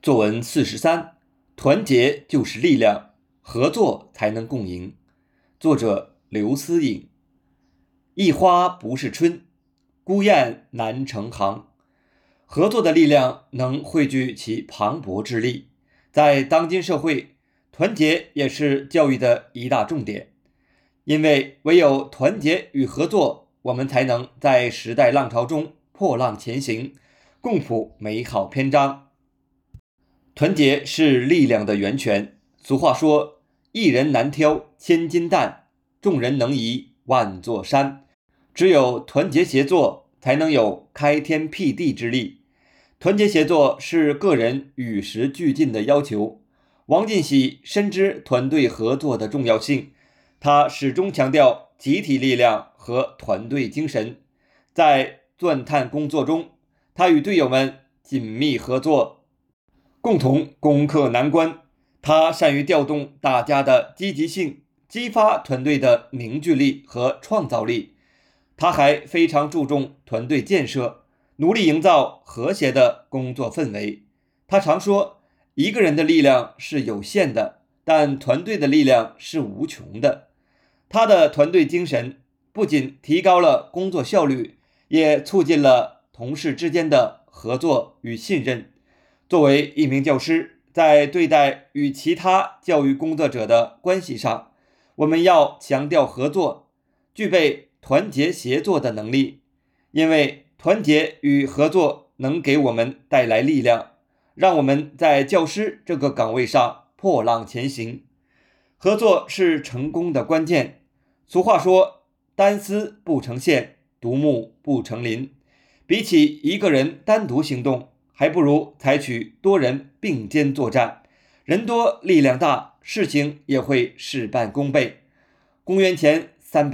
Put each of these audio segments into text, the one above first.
作文43，团结就是力量，合作才能共赢。作者刘思颖。一花不是春，孤雁难成行。合作的力量能汇聚其磅礴之力，在当今社会，团结也是教育的一大重点。因为唯有团结与合作，我们才能在时代浪潮中破浪前行，共谱美好篇章。团结是力量的源泉。俗话说，一人难挑千斤担，众人能移万座山。只有团结协作，才能有开天辟地之力。团结协作是个人与时俱进的要求。王进喜深知团队合作的重要性，他始终强调集体力量和团队精神。在钻探工作中，他与队友们紧密合作，共同攻克难关。他善于调动大家的积极性，激发团队的凝聚力和创造力。他还非常注重团队建设，努力营造和谐的工作氛围。他常说，一个人的力量是有限的，但团队的力量是无穷的。他的团队精神不仅提高了工作效率，也促进了同事之间的合作与信任。作为一名教师，在对待与其他教育工作者的关系上，我们要强调合作，具备团结协作的能力。因为团结与合作能给我们带来力量，让我们在教师这个岗位上破浪前行。合作是成功的关键。俗话说，单丝不成线，独木不成林。比起一个人单独行动，还不如采取多人并肩作战。人多力量大，事情也会事半功倍。公元前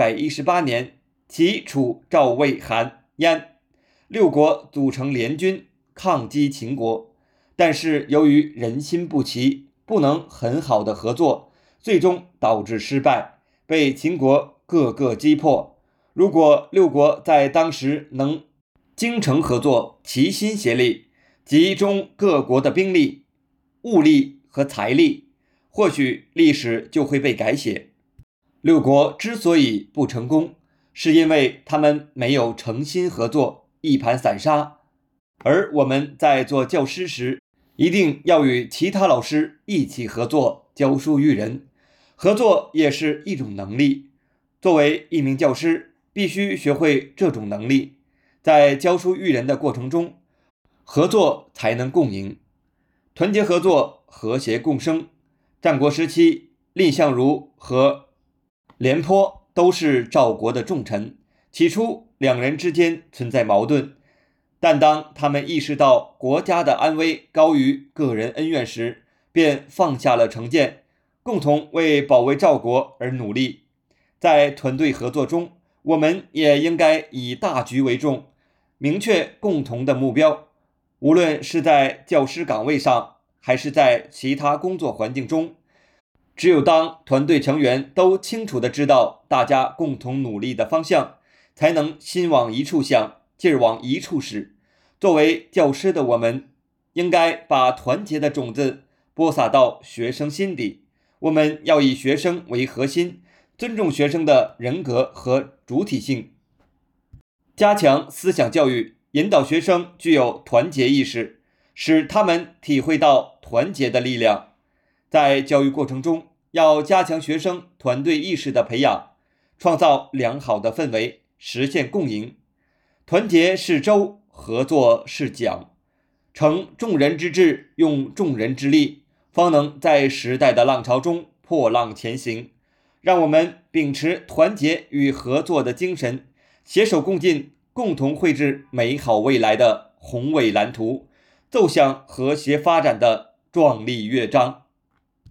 318年，齐、楚、赵、魏、韩、燕6国组成联军抗击秦国，但是由于人心不齐，不能很好的合作，最终导致失败，被秦国各个击破。如果6国在当时能精诚合作，齐心协力，集中各国的兵力、物力和财力，或许历史就会被改写。6国之所以不成功，是因为他们没有诚心合作，一盘散沙。而我们在做教师时，一定要与其他老师一起合作，教书育人。合作也是一种能力，作为一名教师，必须学会这种能力。在教书育人的过程中，合作才能共赢。团结合作，和谐共生。战国时期，蔺相如和廉颇都是赵国的重臣。起初，两人之间存在矛盾，但当他们意识到国家的安危高于个人恩怨时，便放下了成见，共同为保卫赵国而努力。在团队合作中，我们也应该以大局为重，明确共同的目标。无论是在教师岗位上，还是在其他工作环境中，只有当团队成员都清楚地知道大家共同努力的方向，才能心往一处想，劲儿往一处使。作为教师的我们，应该把团结的种子播撒到学生心底。我们要以学生为核心，尊重学生的人格和主体性，加强思想教育，引导学生具有团结意识，使他们体会到团结的力量。在教育过程中，要加强学生团队意识的培养，创造良好的氛围，实现共赢。团结是舟，合作是桨，成众人之志，用众人之力，方能在时代的浪潮中破浪前行。让我们秉持团结与合作的精神，携手共进，共同绘制美好未来的宏伟蓝图，奏响和谐发展的壮丽乐章。